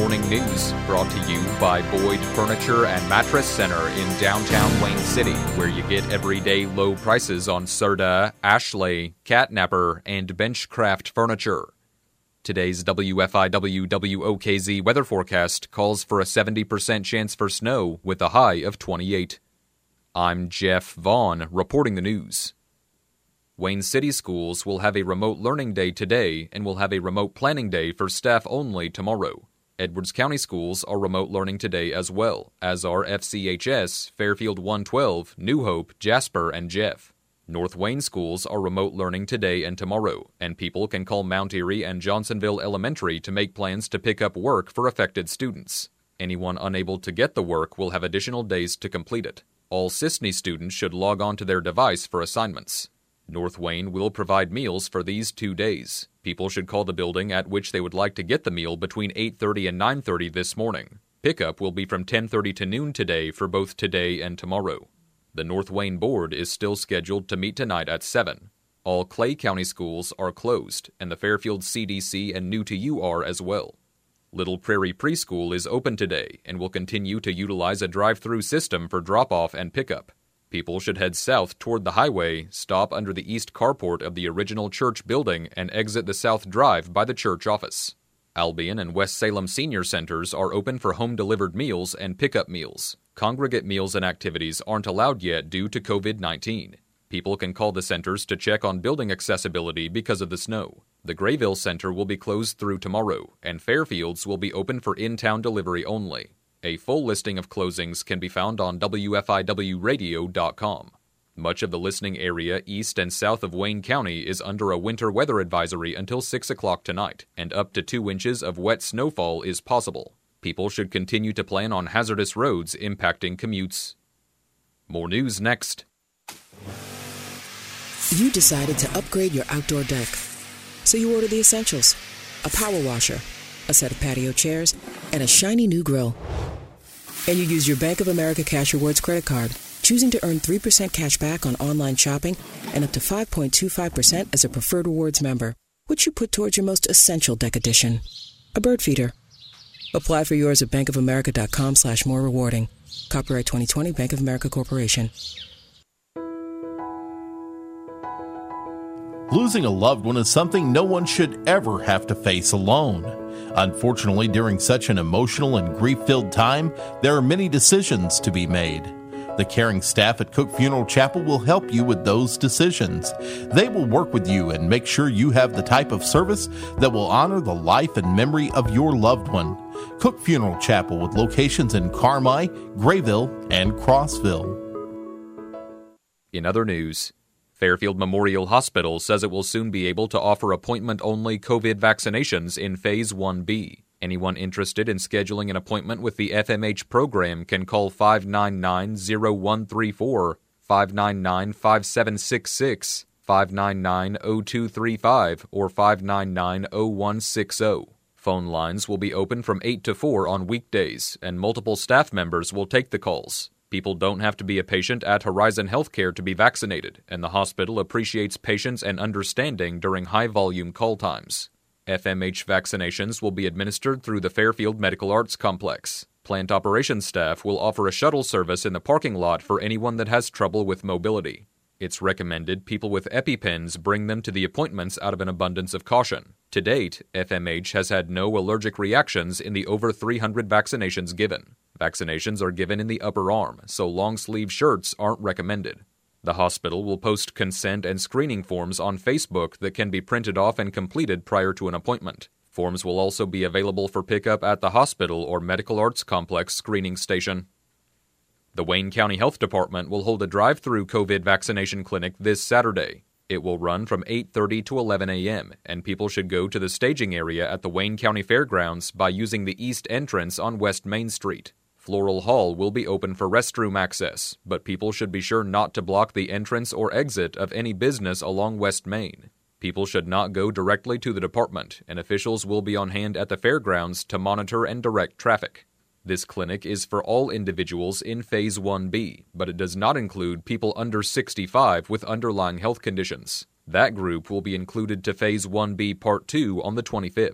Morning News, brought to you by Boyd Furniture and Mattress Center in downtown Wayne City, where you get everyday low prices on Serta, Ashley, Catnapper, and Benchcraft furniture. Today's WFIW WOKZ weather forecast calls for a 70% chance for snow with a high of 28. I'm Jeff Vaughn, reporting the news. Wayne City schools will have a remote learning day today and will have a remote planning day for staff only tomorrow. Edwards County schools are remote learning today as well, as are FCHS, Fairfield 112, New Hope, Jasper, and Jeff. North Wayne schools are remote learning today and tomorrow, and people can call Mount Airy and Johnsonville Elementary to make plans to pick up work for affected students. Anyone unable to get the work will have additional days to complete it. All Sisney students should log on to their device for assignments. North Wayne will provide meals for these 2 days. People should call the building at which they would like to get the meal between 8:30 and 9:30 this morning. Pickup will be from 10:30 to noon today for both today and tomorrow. The North Wayne Board is still scheduled to meet tonight at 7. All Clay County schools are closed, and the Fairfield CDC and New to You are as well. Little Prairie Preschool is open today and will continue to utilize a drive-through system for drop-off and pickup. People should head south toward the highway, stop under the east carport of the original church building, and exit the south drive by the church office. Albion and West Salem Senior Centers are open for home-delivered meals and pickup meals. Congregate meals and activities aren't allowed yet due to COVID-19. People can call the centers to check on building accessibility because of the snow. The Grayville Center will be closed through tomorrow, and Fairfields will be open for in-town delivery only. A full listing of closings can be found on WFIWradio.com. Much of the listening area east and south of Wayne County is under a winter weather advisory until 6 o'clock tonight, and up to 2 inches of wet snowfall is possible. People should continue to plan on hazardous roads impacting commutes. More news next. You decided to upgrade your outdoor deck. So you ordered the essentials: a power washer, a set of patio chairs, and a shiny new grill. And you use your Bank of America Cash Rewards credit card, choosing to earn 3% cash back on online shopping and up to 5.25% as a Preferred Rewards member, which you put towards your most essential deck addition, a bird feeder. Apply for yours at bankofamerica.com/more rewarding. Copyright 2020 Bank of America Corporation. Losing a loved one is something no one should ever have to face alone. Unfortunately, during such an emotional and grief-filled time, there are many decisions to be made. The caring staff at Cook Funeral Chapel will help you with those decisions. They will work with you and make sure you have the type of service that will honor the life and memory of your loved one. Cook Funeral Chapel, with locations in Carmi, Grayville, and Crossville. In other news, Fairfield Memorial Hospital says it will soon be able to offer appointment-only COVID vaccinations in Phase 1B. Anyone interested in scheduling an appointment with the FMH program can call 599-0134, 599-5766, 599-0235, or 599-0160. Phone lines will be open from 8 to 4 on weekdays, and multiple staff members will take the calls. People don't have to be a patient at Horizon Healthcare to be vaccinated, and the hospital appreciates patience and understanding during high-volume call times. FMH vaccinations will be administered through the Fairfield Medical Arts Complex. Plant operations staff will offer a shuttle service in the parking lot for anyone that has trouble with mobility. It's recommended people with EpiPens bring them to the appointments out of an abundance of caution. To date, FMH has had no allergic reactions in the over 300 vaccinations given. Vaccinations are given in the upper arm, so long-sleeve shirts aren't recommended. The hospital will post consent and screening forms on Facebook that can be printed off and completed prior to an appointment. Forms will also be available for pickup at the hospital or Medical Arts Complex screening station. The Wayne County Health Department will hold a drive-through COVID vaccination clinic this Saturday. It will run from 8:30 to 11 a.m., and people should go to the staging area at the Wayne County Fairgrounds by using the east entrance on West Main Street. Floral Hall will be open for restroom access, but people should be sure not to block the entrance or exit of any business along West Main. People should not go directly to the department, and officials will be on hand at the fairgrounds to monitor and direct traffic. This clinic is for all individuals in Phase 1B, but it does not include people under 65 with underlying health conditions. That group will be included to Phase 1B Part 2 on the 25th.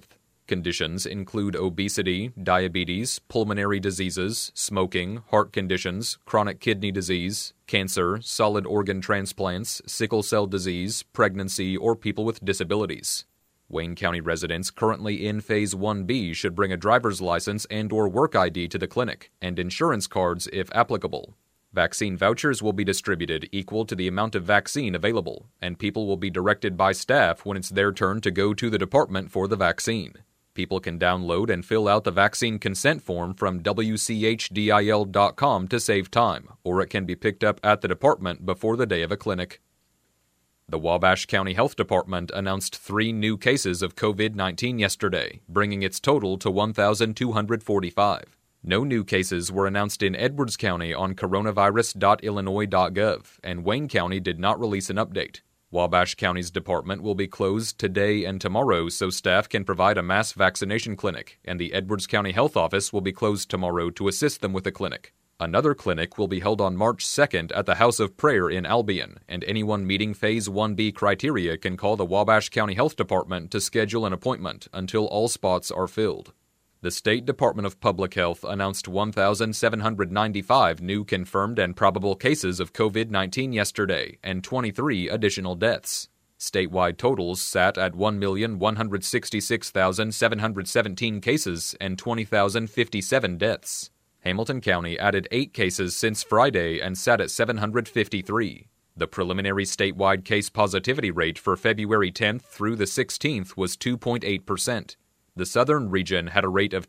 Conditions include obesity, diabetes, pulmonary diseases, smoking, heart conditions, chronic kidney disease, cancer, solid organ transplants, sickle cell disease, pregnancy, or people with disabilities. Wayne County residents currently in Phase 1B should bring a driver's license and/or work ID to the clinic, and insurance cards if applicable. Vaccine vouchers will be distributed equal to the amount of vaccine available, and people will be directed by staff when it's their turn to go to the department for the vaccine. People can download and fill out the vaccine consent form from wchdil.com to save time, or it can be picked up at the department before the day of a clinic. The Wabash County Health Department announced 3 new cases of COVID-19 yesterday, bringing its total to 1,245. No new cases were announced in Edwards County on coronavirus.illinois.gov, and Wayne County did not release an update. Wabash County's department will be closed today and tomorrow so staff can provide a mass vaccination clinic, and the Edwards County Health Office will be closed tomorrow to assist them with a clinic. Another clinic will be held on March 2nd at the House of Prayer in Albion, and anyone meeting Phase 1B criteria can call the Wabash County Health Department to schedule an appointment until all spots are filled. The State Department of Public Health announced 1,795 new confirmed and probable cases of COVID-19 yesterday, and 23 additional deaths. Statewide totals sat at 1,166,717 cases and 20,057 deaths. Hamilton County added 8 cases since Friday and sat at 753. The preliminary statewide case positivity rate for February 10th through the 16th was 2.8%. The southern region had a rate of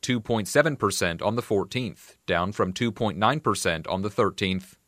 2.7% on the 14th, down from 2.9% on the 13th.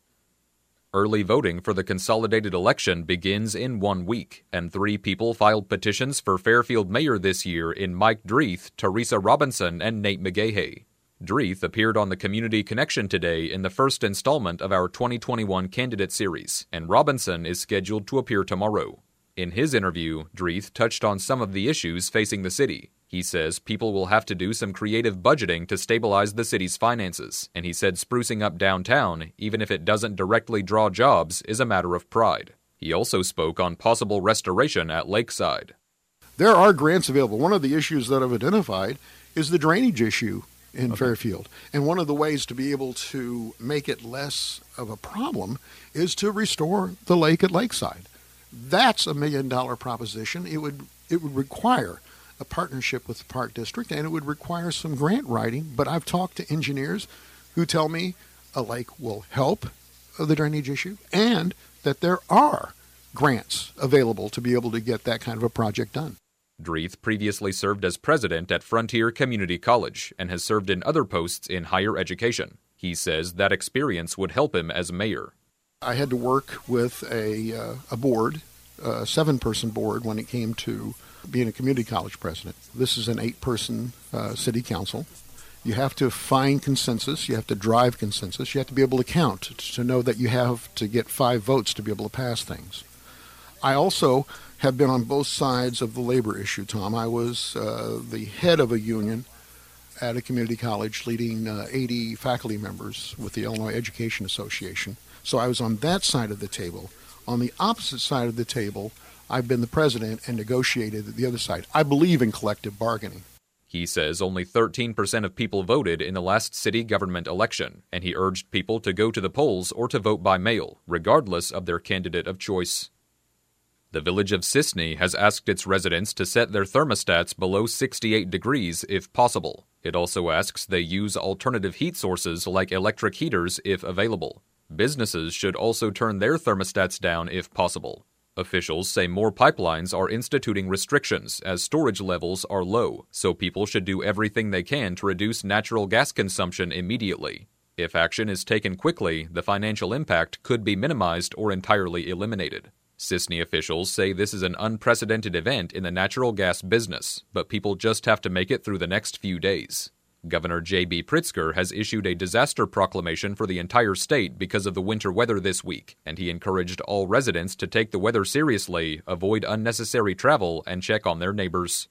Early voting for the consolidated election begins in 1 week, and 3 people filed petitions for Fairfield mayor this year in Mike Dreeth, Teresa Robinson, and Nate McGahey. Dreeth appeared on the Community Connection today in the first installment of our 2021 candidate series, and Robinson is scheduled to appear tomorrow. In his interview, Dreeth touched on some of the issues facing the city. He says people will have to do some creative budgeting to stabilize the city's finances, and he said sprucing up downtown, even if it doesn't directly draw jobs, is a matter of pride. He also spoke on possible restoration at Lakeside. There are grants available. One of the issues that I've identified is the drainage issue in Fairfield. And one of the ways to be able to make it less of a problem is to restore the lake at Lakeside. That's $1 million proposition. It would require a partnership with the Park District, and it would require some grant writing. But I've talked to engineers who tell me a lake will help the drainage issue and that there are grants available to be able to get that kind of a project done. Dreeth previously served as president at Frontier Community College and has served in other posts in higher education. He says that experience would help him as mayor. I had to work with a board, a 7-person board, when it came to being a community college president. This is an 8-person city council. You have to find consensus. You have to drive consensus. You have to be able to count to know that you have to get 5 votes to be able to pass things. I also have been on both sides of the labor issue, Tom. I was the head of a union at a community college leading 80 faculty members with the Illinois Education Association. So I was on that side of the table. On the opposite side of the table, I've been the president and negotiated at the other side. I believe in collective bargaining. He says only 13% of people voted in the last city government election, and he urged people to go to the polls or to vote by mail, regardless of their candidate of choice. The village of Sisney has asked its residents to set their thermostats below 68 degrees if possible. It also asks they use alternative heat sources like electric heaters if available. Businesses should also turn their thermostats down if possible. Officials say more pipelines are instituting restrictions as storage levels are low, so people should do everything they can to reduce natural gas consumption immediately. If action is taken quickly, the financial impact could be minimized or entirely eliminated. Sisney officials say this is an unprecedented event in the natural gas business, but people just have to make it through the next few days. Governor J.B. Pritzker has issued a disaster proclamation for the entire state because of the winter weather this week, and he encouraged all residents to take the weather seriously, avoid unnecessary travel, and check on their neighbors.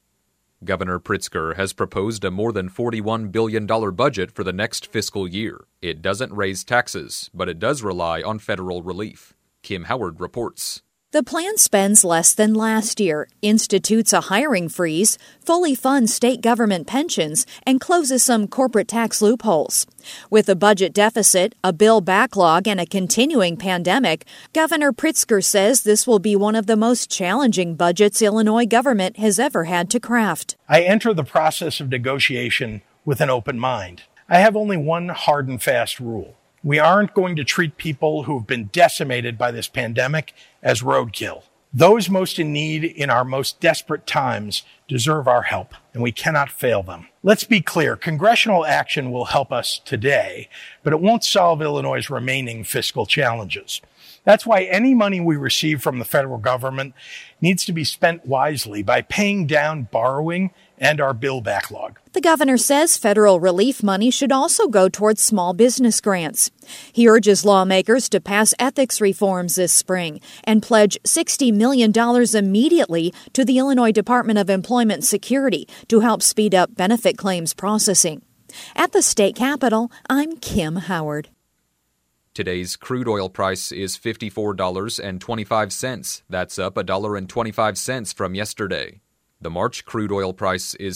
Governor Pritzker has proposed a more than $41 billion budget for the next fiscal year. It doesn't raise taxes, but it does rely on federal relief. Kim Howard reports. The plan spends less than last year, institutes a hiring freeze, fully funds state government pensions, and closes some corporate tax loopholes. With a budget deficit, a bill backlog, and a continuing pandemic, Governor Pritzker says this will be one of the most challenging budgets Illinois government has ever had to craft. I enter the process of negotiation with an open mind. I have only one hard and fast rule. We aren't going to treat people who have been decimated by this pandemic as roadkill. Those most in need in our most desperate times deserve our help, and we cannot fail them. Let's be clear, congressional action will help us today, but it won't solve Illinois' remaining fiscal challenges. That's why any money we receive from the federal government needs to be spent wisely by paying down borrowing and our bill backlog. The governor says federal relief money should also go towards small business grants. He urges lawmakers to pass ethics reforms this spring and pledge $60 million immediately to the Illinois Department of Employment Security to help speed up benefit claims processing. At the state capitol, I'm Kim Howard. Today's crude oil price is $54.25. That's up $1.25 from yesterday. The March crude oil price is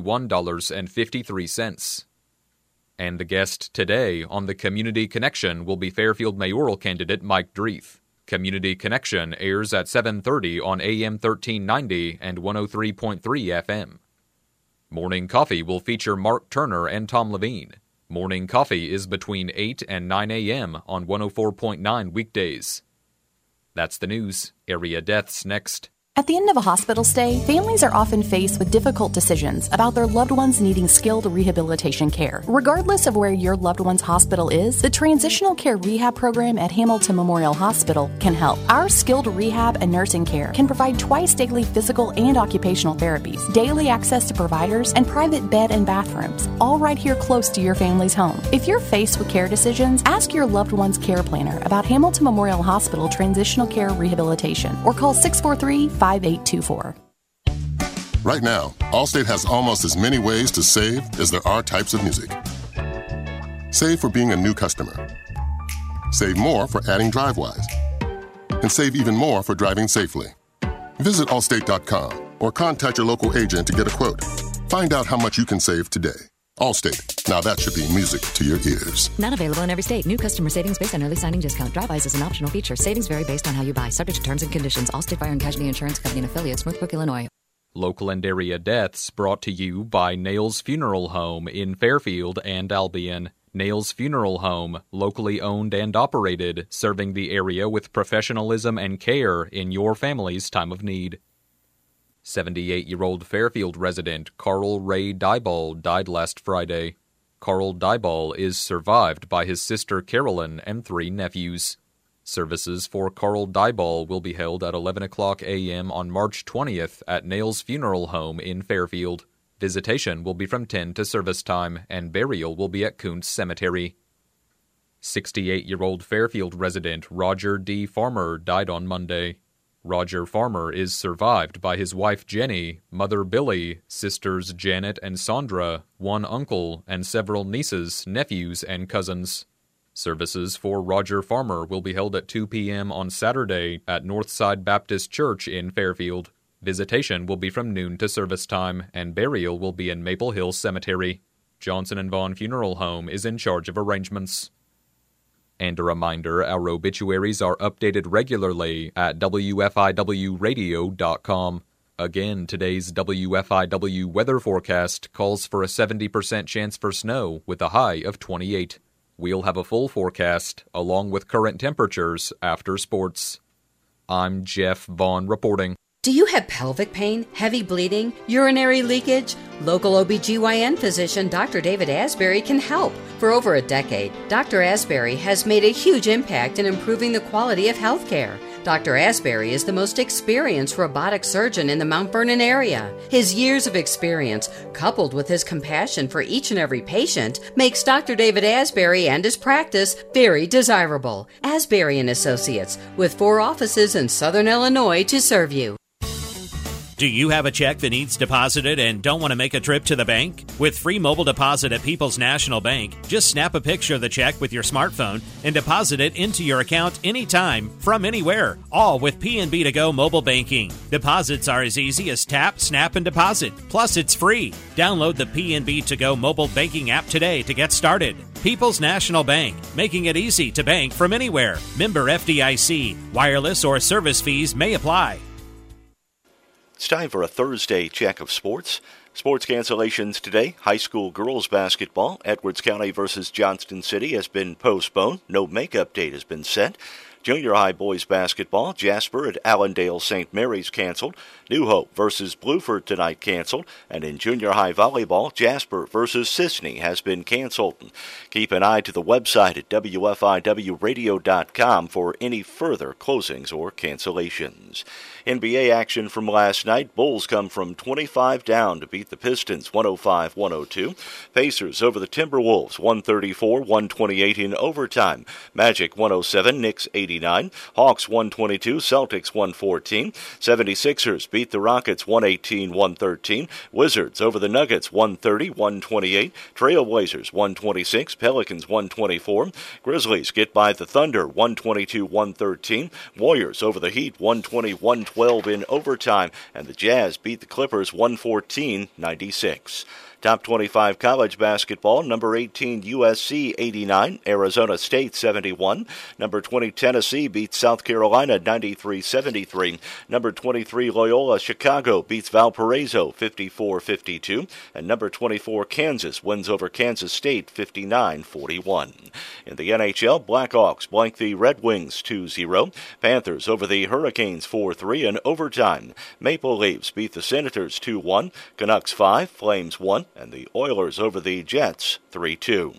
$61.53. And the guest today on the Community Connection will be Fairfield mayoral candidate Mike Dreeth. Community Connection airs at 7:30 on AM 1390 and 103.3 FM. Morning Coffee will feature Mark Turner and Tom Levine. Morning Coffee is between 8 and 9 a.m. on 104.9 weekdays. That's the news. Area deaths next. At the end of a hospital stay, families are often faced with difficult decisions about their loved ones needing skilled rehabilitation care. Regardless of where your loved one's hospital is, the Transitional Care Rehab Program at Hamilton Memorial Hospital can help. Our skilled rehab and nursing care can provide twice daily physical and occupational therapies, daily access to providers, and private bed and bathrooms, all right here close to your family's home. If you're faced with care decisions, ask your loved one's care planner about Hamilton Memorial Hospital Transitional Care Rehabilitation or call 643-5824. Right now, Allstate has almost as many ways to save as there are types of music. Save for being a new customer. Save more for adding DriveWise. And save even more for driving safely. Visit Allstate.com or contact your local agent to get a quote. Find out how much you can save today. Allstate. Now that should be music to your ears. Not available in every state. New customer savings based on early signing discount. DriveWise is an optional feature. Savings vary based on how you buy. Subject to terms and conditions. Allstate Fire and Casualty Insurance Company and affiliates, Northbrook, Illinois. Local and area deaths brought to you by Nails Funeral Home in Fairfield and Albion. Nails Funeral Home, locally owned and operated, serving the area with professionalism and care in your family's time of need. 78-year-old Fairfield resident Carl Ray Dyball died last Friday. Carl Dyball is survived by his sister Carolyn and 3 nephews. Services for Carl Dyball will be held at 11 o'clock a.m. on March 20th at Nails Funeral Home in Fairfield. Visitation will be from 10 to service time, and burial will be at Kuntz Cemetery. 68-year-old Fairfield resident Roger D. Farmer died on Monday. Roger Farmer is survived by his wife Jenny, mother Billy, sisters Janet and Sandra, 1 uncle, and several nieces, nephews, and cousins. Services for Roger Farmer will be held at 2 p.m. on Saturday at Northside Baptist Church in Fairfield. Visitation will be from noon to service time, and burial will be in Maple Hill Cemetery. Johnson & Vaughn Funeral Home is in charge of arrangements. And a reminder, our obituaries are updated regularly at WFIWradio.com. Again, today's WFIW weather forecast calls for a 70% chance for snow with a high of 28. We'll have a full forecast, along with current temperatures, after sports. I'm Jeff Vaughn reporting. Do you have pelvic pain, heavy bleeding, urinary leakage? Local OBGYN physician Dr. David Asbury can help. For over a decade, Dr. Asbury has made a huge impact in improving the quality of health care. Dr. Asbury is the most experienced robotic surgeon in the Mount Vernon area. His years of experience, coupled with his compassion for each and every patient, makes Dr. David Asbury and his practice very desirable. Asbury & Associates, with 4 offices in Southern Illinois to serve you. Do you have a check that needs deposited and don't want to make a trip to the bank? With free mobile deposit at People's National Bank, just snap a picture of the check with your smartphone and deposit it into your account anytime, from anywhere, all with PNB To Go mobile banking. Deposits are as easy as tap, snap, and deposit. Plus, it's free. Download the PNB To Go mobile banking app today to get started. People's National Bank, making it easy to bank from anywhere. Member FDIC. Wireless or service fees may apply. It's time for a Thursday check of sports. Sports cancellations today. High school girls basketball, Edwards County versus Johnston City, has been postponed. No makeup date has been set. Junior high boys basketball, Jasper at Allendale St. Mary's canceled. New Hope versus Blueford tonight canceled. And in junior high volleyball, Jasper versus Sisney has been canceled. Keep an eye to the website at WFIWradio.com for any further closings or cancellations. NBA action from last night. Bulls come from 25 down to beat the Pistons 105-102. Pacers over the Timberwolves 134-128 in overtime. Magic 107, Knicks 89. Hawks 122, Celtics 114. 76ers beat the Rockets 118-113. Wizards over the Nuggets 130-128. Trailblazers 126, Pelicans 124. Grizzlies get by the Thunder 122-113. Warriors over the Heat 120-112 in overtime, and the Jazz beat the Clippers 114-96. Top 25 college basketball, number 18 USC 89, Arizona State 71. Number 20 Tennessee beats South Carolina 93-73. Number 23 Loyola Chicago beats Valparaiso 54-52. And number 24 Kansas wins over Kansas State 59-41. In the NHL, Blackhawks blank the Red Wings 2-0. Panthers over the Hurricanes 4-3 in overtime. Maple Leafs beat the Senators 2-1. Canucks 5, Flames 1. And the Oilers over the Jets 3-2.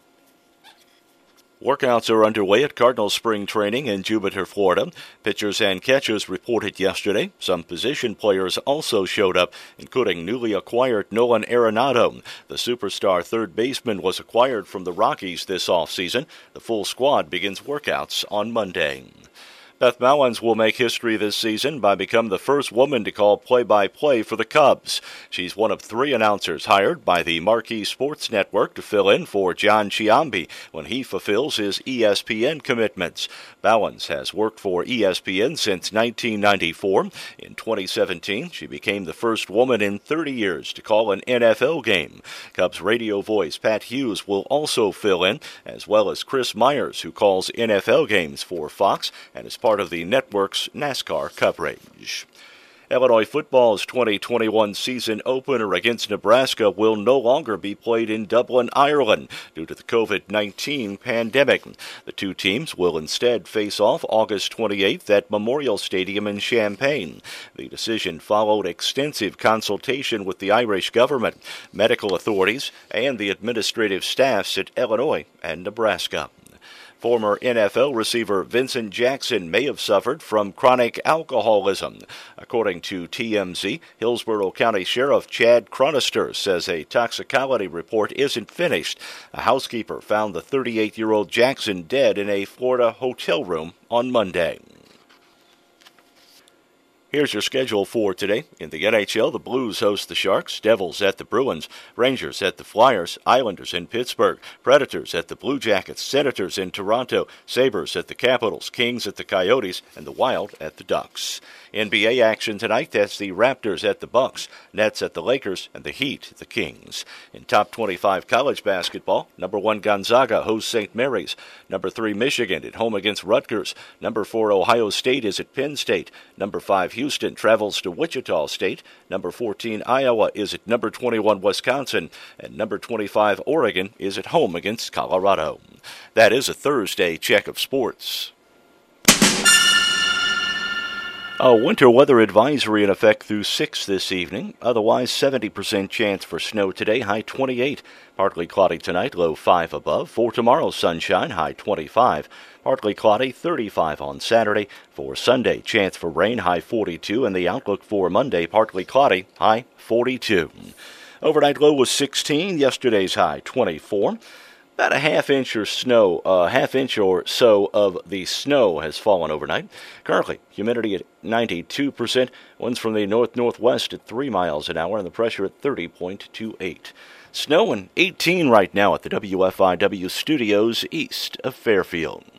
Workouts are underway at Cardinal Spring Training in Jupiter, Florida. Pitchers and catchers reported yesterday. Some position players also showed up, including newly acquired Nolan Arenado. The superstar third baseman was acquired from the Rockies this offseason. The full squad begins workouts on Monday. Beth Mowins will make history this season by becoming the first woman to call play-by-play for the Cubs. She's one of 3 announcers hired by the Marquee Sports Network to fill in for John Chiambi when he fulfills his ESPN commitments. Mowins has worked for ESPN since 1994. In 2017, she became the first woman in 30 years to call an NFL game. Cubs radio voice Pat Hughes will also fill in, as well as Chris Myers, who calls NFL games for Fox and is part of the network's NASCAR coverage. Illinois football's 2021 season opener against Nebraska will no longer be played in Dublin, Ireland, due to the COVID-19 pandemic. The two teams will instead face off August 28th at Memorial Stadium in Champaign. The decision followed extensive consultation with the Irish government, medical authorities, and the administrative staffs at Illinois and Nebraska. Former NFL receiver Vincent Jackson may have suffered from chronic alcoholism. According to TMZ, Hillsborough County Sheriff Chad Cronister says a toxicology report isn't finished. A housekeeper found the 38-year-old Jackson dead in a Florida hotel room on Monday. Here's your schedule for today. In the NHL, the Blues host the Sharks, Devils at the Bruins, Rangers at the Flyers, Islanders in Pittsburgh, Predators at the Blue Jackets, Senators in Toronto, Sabres at the Capitals, Kings at the Coyotes, and the Wild at the Ducks. NBA action tonight, that's the Raptors at the Bucks, Nets at the Lakers, and the Heat at the Kings. In top 25 college basketball, number 1 Gonzaga hosts St. Mary's, number 3 Michigan at home against Rutgers, number 4 Ohio State is at Penn State, number 5 Houston travels to Wichita State, number 14 Iowa is at number 21 Wisconsin, and number 25 Oregon is at home against Colorado. That is a Thursday check of sports. A winter weather advisory in effect through 6 this evening. Otherwise, 70% chance for snow today, high 28. Partly cloudy tonight, low 5 above. For tomorrow, sunshine, high 25. Partly cloudy, 35 on Saturday. For Sunday, chance for rain, high 42. And the outlook for Monday, partly cloudy, high 42. Overnight low was 16. Yesterday's high, 24. About a half inch or so of the snow has fallen overnight. Currently, humidity at 92%, winds from the north-northwest at 3 miles an hour, and the pressure at 30.28. Snow and 18 right now at the WFIW studios east of Fairfield.